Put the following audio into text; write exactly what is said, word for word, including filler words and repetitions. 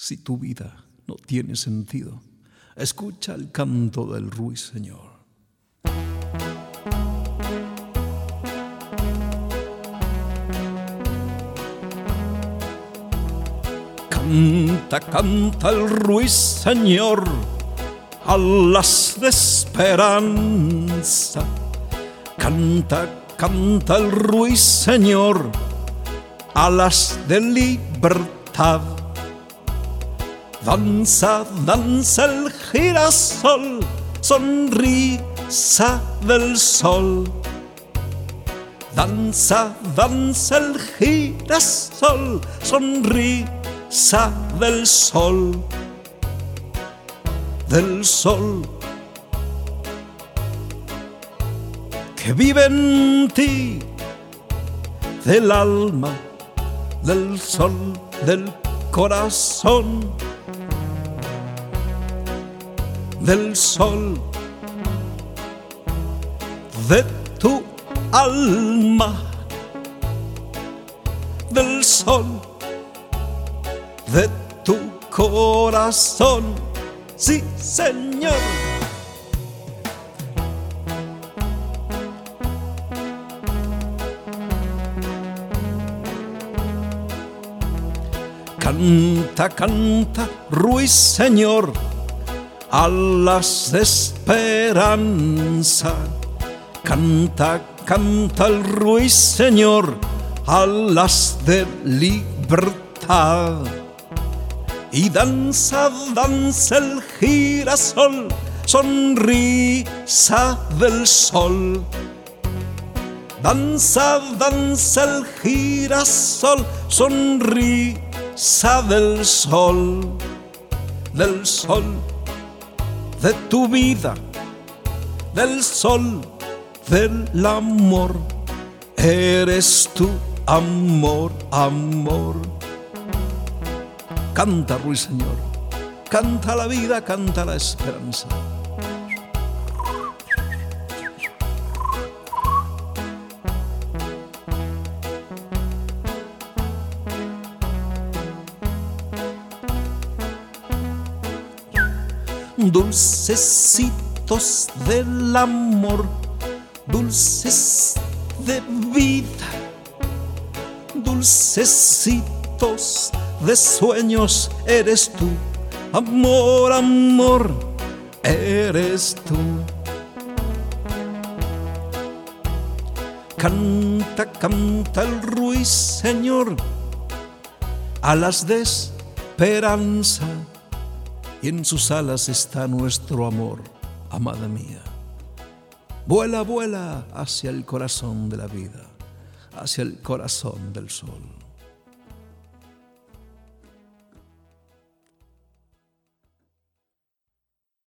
Si tu vida no tiene sentido, escucha el canto del ruiseñor. Canta, canta el ruiseñor, alas de esperanza. Canta, canta el ruiseñor, alas de libertad. Danza, danza el girasol, sonrisa del sol. Danza, danza el girasol, sonrisa del sol. Del sol que vive en ti, del alma, del sol, del corazón. Del sol de tu alma, del sol de tu corazón. Sí, Señor. Canta, canta, ruiseñor, alas de esperanza. Canta, canta el ruiseñor, alas de libertad. Y danza, danza el girasol, sonrisa del sol. Danza, danza el girasol, sonrisa del sol. Del sol de tu vida, del sol del amor. Eres tu amor, amor. Canta, ruiseñor, canta la vida, canta la esperanza. Dulcecitos del amor, dulces de vida, dulcecitos de sueños, eres tú, amor, amor, eres tú. Canta, canta el ruiseñor, alas de esperanza, y en sus alas está nuestro amor, amada mía. Vuela, vuela hacia el corazón de la vida, hacia el corazón del sol.